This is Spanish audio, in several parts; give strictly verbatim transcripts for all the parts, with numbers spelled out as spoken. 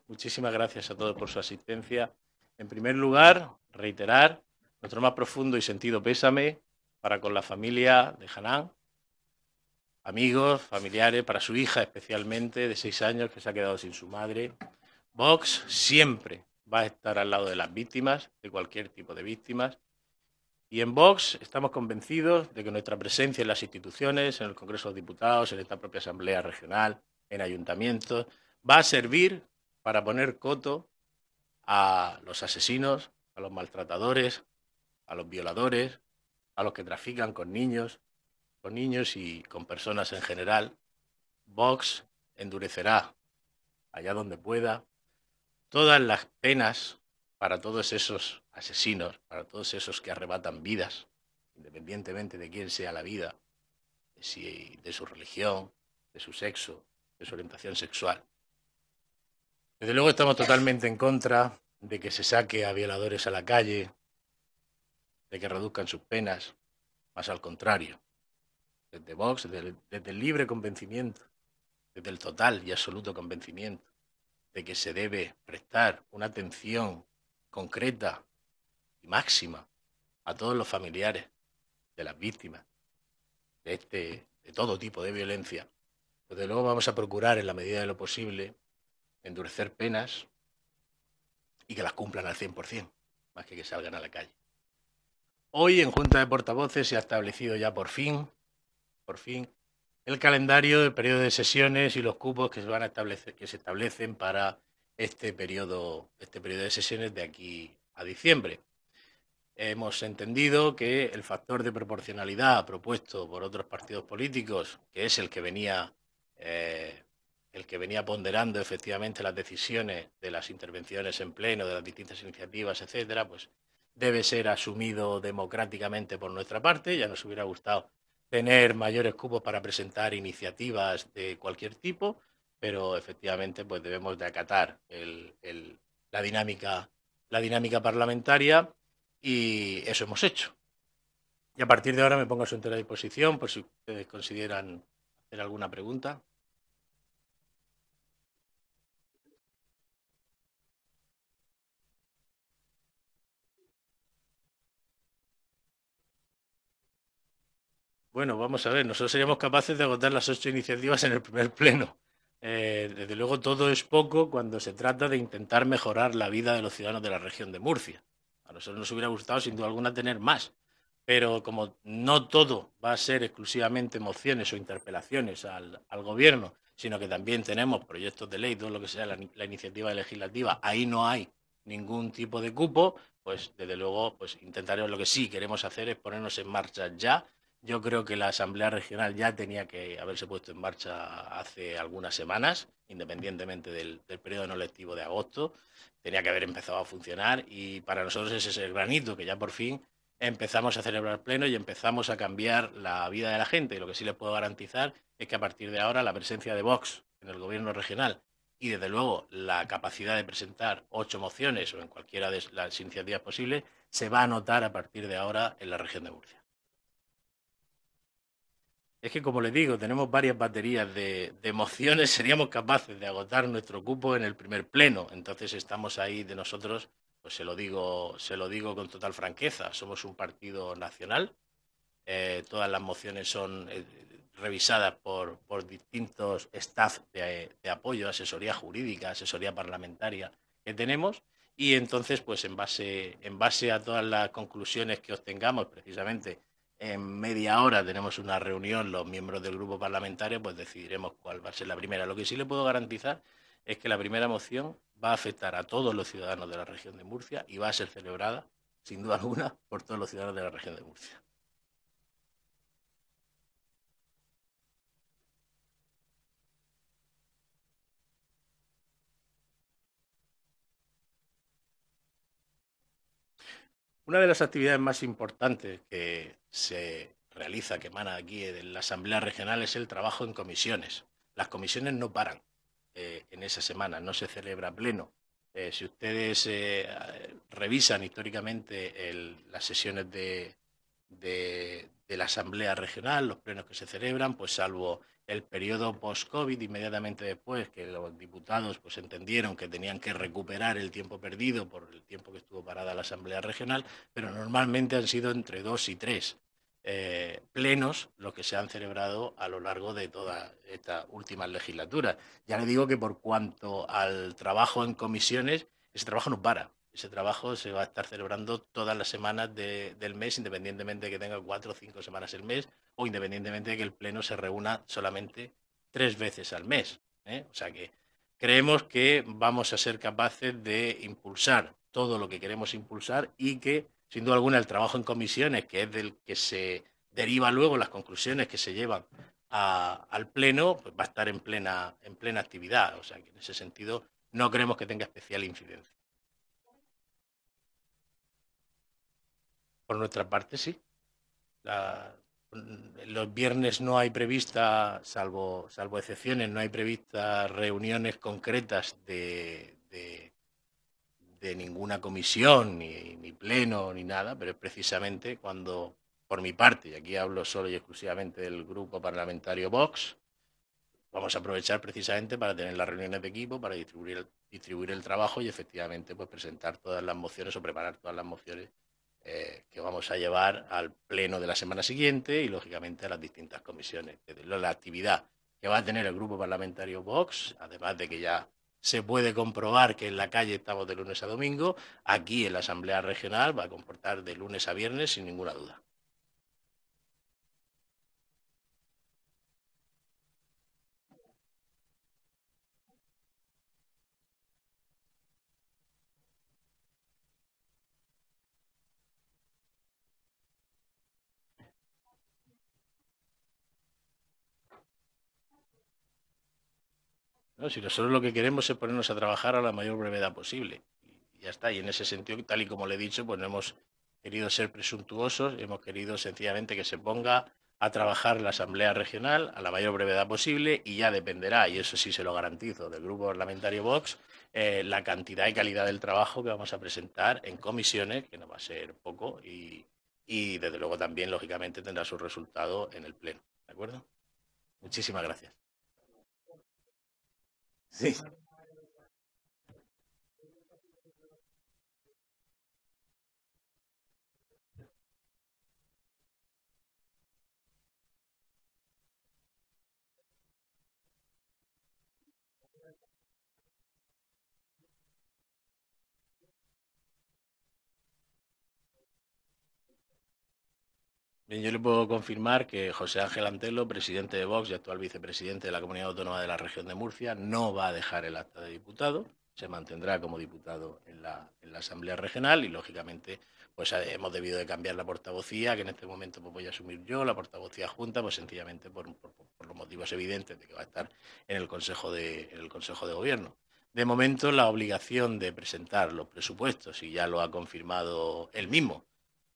Muchísimas gracias a todos por su asistencia. En primer lugar, reiterar nuestro más profundo y sentido pésame para con la familia de Hanan, amigos, familiares, para su hija especialmente, de seis años, que se ha quedado sin su madre. Vox siempre va a estar al lado de las víctimas, de cualquier tipo de víctimas. Y en Vox estamos convencidos de que nuestra presencia en las instituciones, en el Congreso de los Diputados, en esta propia Asamblea Regional, en ayuntamientos, va a servir para poner coto a los asesinos, a los maltratadores, a los violadores, a los que trafican con niños, con niños y con personas en general. Vox endurecerá, allá donde pueda, todas las penas para todos esos asesinos, para todos esos que arrebatan vidas, independientemente de quién sea la vida, de, si, de su religión, de su sexo, de su orientación sexual. Desde luego estamos totalmente en contra de que se saque a violadores a la calle, de que reduzcan sus penas, más al contrario. Desde Vox, desde, desde el libre convencimiento, desde el total y absoluto convencimiento de que se debe prestar una atención concreta y máxima a todos los familiares de las víctimas de, este, de todo tipo de violencia, pues de luego vamos a procurar, en la medida de lo posible, endurecer penas y que las cumplan al cien por cien, más que que salgan a la calle. Hoy en Junta de Portavoces se ha establecido ya por fin, por fin, el calendario, el periodo de sesiones y los cupos que se van a establecer, que se establecen para este periodo, este periodo de sesiones de aquí a diciembre. Hemos entendido que el factor de proporcionalidad propuesto por otros partidos políticos, que es el que venía, eh, el que venía ponderando efectivamente las decisiones de las intervenciones en pleno, de las distintas iniciativas, etcétera, pues debe ser asumido democráticamente por nuestra parte. Ya nos hubiera gustado tener mayores cupos para presentar iniciativas de cualquier tipo, pero efectivamente pues debemos de acatar el, el, la dinámica, la dinámica parlamentaria. Y eso hemos hecho. Y a partir de ahora me pongo a su entera disposición por si ustedes consideran hacer alguna pregunta. Bueno, vamos a ver, nosotros seríamos capaces de agotar las ocho iniciativas en el primer pleno. Eh, desde luego todo es poco cuando se trata de intentar mejorar la vida de los ciudadanos de la región de Murcia. A nosotros nos hubiera gustado sin duda alguna tener más, pero como no todo va a ser exclusivamente mociones o interpelaciones al, al gobierno, sino que también tenemos proyectos de ley, todo lo que sea la, la iniciativa legislativa, ahí no hay ningún tipo de cupo, pues desde luego pues intentaremos. Lo que sí queremos hacer es ponernos en marcha ya. Yo creo que la Asamblea Regional ya tenía que haberse puesto en marcha hace algunas semanas, independientemente del, del periodo no lectivo de agosto. Tenía que haber empezado a funcionar y para nosotros ese es el granito, que ya por fin empezamos a celebrar pleno y empezamos a cambiar la vida de la gente. Y lo que sí les puedo garantizar es que a partir de ahora la presencia de Vox en el gobierno regional y desde luego la capacidad de presentar ocho mociones o en cualquiera de las iniciativas posibles se va a notar a partir de ahora en la región de Murcia. Es que, como les digo, tenemos varias baterías de, de mociones, seríamos capaces de agotar nuestro cupo en el primer pleno. Entonces estamos ahí de nosotros, pues se lo digo, se lo digo con total franqueza, somos un partido nacional, eh, todas las mociones son eh, revisadas por, por distintos staff de, de apoyo, asesoría jurídica, asesoría parlamentaria que tenemos, y entonces, pues en base, en base a todas las conclusiones que obtengamos, precisamente en media hora tenemos una reunión los miembros del grupo parlamentario, pues decidiremos cuál va a ser la primera. Lo que sí le puedo garantizar es que la primera moción va a afectar a todos los ciudadanos de la región de Murcia y va a ser celebrada, sin duda alguna, por todos los ciudadanos de la región de Murcia. Una de las actividades más importantes que se realiza, que emana aquí de la Asamblea Regional, es el trabajo en comisiones. Las comisiones no paran eh, en esa semana, no se celebra pleno. Eh, si ustedes eh, revisan históricamente el, las sesiones de, de, de la Asamblea Regional, los plenos que se celebran, pues salvo el periodo post-COVID, inmediatamente después, que los diputados pues entendieron que tenían que recuperar el tiempo perdido por el tiempo que estuvo parada la Asamblea Regional, pero normalmente han sido entre dos y tres eh, plenos los que se han celebrado a lo largo de toda esta última legislatura. Ya le digo que por cuanto al trabajo en comisiones, ese trabajo no para. Ese trabajo se va a estar celebrando todas las semanas de, del mes, independientemente de que tenga cuatro o cinco semanas el mes, o independientemente de que el Pleno se reúna solamente tres veces al mes. ¿eh? O sea que creemos que vamos a ser capaces de impulsar todo lo que queremos impulsar y que, sin duda alguna, el trabajo en comisiones, que es del que se deriva luego las conclusiones que se llevan a, al Pleno, pues va a estar en plena, en plena actividad. O sea que en ese sentido no creemos que tenga especial incidencia. Por nuestra parte, sí. La, los viernes no hay prevista, salvo, salvo excepciones, no hay previstas reuniones concretas de, de, de ninguna comisión, ni, ni pleno, ni nada, pero es precisamente cuando, por mi parte, y aquí hablo solo y exclusivamente del grupo parlamentario Vox, vamos a aprovechar precisamente para tener las reuniones de equipo, para distribuir el, distribuir el trabajo y efectivamente pues presentar todas las mociones o preparar todas las mociones eh, que vamos a llevar al pleno de la semana siguiente y lógicamente a las distintas comisiones. La actividad que va a tener el grupo parlamentario Vox, además de que ya se puede comprobar que en la calle estamos de lunes a domingo, aquí en la Asamblea Regional va a comportar de lunes a viernes sin ninguna duda. ¿no? Si nosotros lo que queremos es ponernos a trabajar a la mayor brevedad posible. Y ya está. Y en ese sentido, tal y como le he dicho, pues no hemos querido ser presuntuosos, hemos querido sencillamente que se ponga a trabajar la Asamblea Regional a la mayor brevedad posible y ya dependerá, y eso sí se lo garantizo, del Grupo Parlamentario Vox, eh, la cantidad y calidad del trabajo que vamos a presentar en comisiones, que no va a ser poco, y, y desde luego también, lógicamente, tendrá su resultado en el Pleno. ¿De acuerdo? Muchísimas gracias. Sí. Bien, yo le puedo confirmar que José Ángel Antelo, presidente de Vox y actual vicepresidente de la Comunidad Autónoma de la Región de Murcia, no va a dejar el acta de diputado, se mantendrá como diputado en la, en la Asamblea Regional y, lógicamente, pues eh, hemos debido de cambiar la portavocía, que en este momento pues, voy a asumir yo, la portavocía junta, pues sencillamente por, por, por los motivos evidentes de que va a estar en el Consejo de, en el Consejo de Gobierno. De momento, la obligación de presentar los presupuestos, y ya lo ha confirmado él mismo,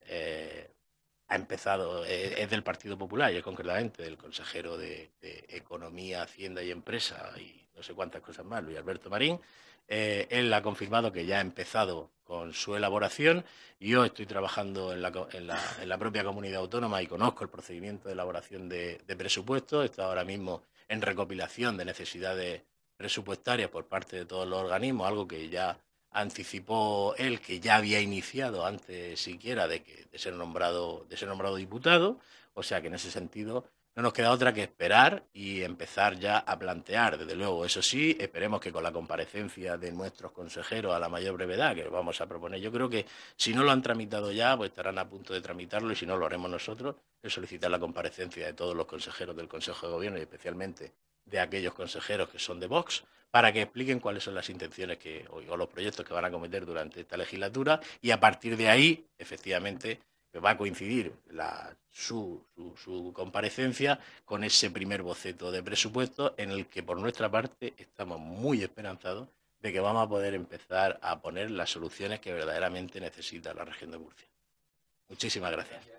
eh, ha empezado, eh, es del Partido Popular, y es concretamente del consejero de, de Economía, Hacienda y Empresa y no sé cuántas cosas más, Luis Alberto Marín. Eh, él ha confirmado que ya ha empezado con su elaboración. Yo estoy trabajando en la, en la, en la propia comunidad autónoma y conozco el procedimiento de elaboración de, de presupuestos. Estoy ahora mismo en recopilación de necesidades presupuestarias por parte de todos los organismos, algo que ya anticipó él, que ya había iniciado antes siquiera de, que, de, ser nombrado, de ser nombrado diputado, o sea que en ese sentido no nos queda otra que esperar y empezar ya a plantear, desde luego, eso sí, esperemos que con la comparecencia de nuestros consejeros a la mayor brevedad, que vamos a proponer, yo creo que si no lo han tramitado ya, pues estarán a punto de tramitarlo y si no lo haremos nosotros, es solicitar la comparecencia de todos los consejeros del Consejo de Gobierno y especialmente de aquellos consejeros que son de Vox, para que expliquen cuáles son las intenciones que, o los proyectos que van a cometer durante esta legislatura y a partir de ahí, efectivamente, va a coincidir la, su, su, su comparecencia con ese primer boceto de presupuesto en el que por nuestra parte estamos muy esperanzados de que vamos a poder empezar a poner las soluciones que verdaderamente necesita la región de Murcia. Muchísimas gracias.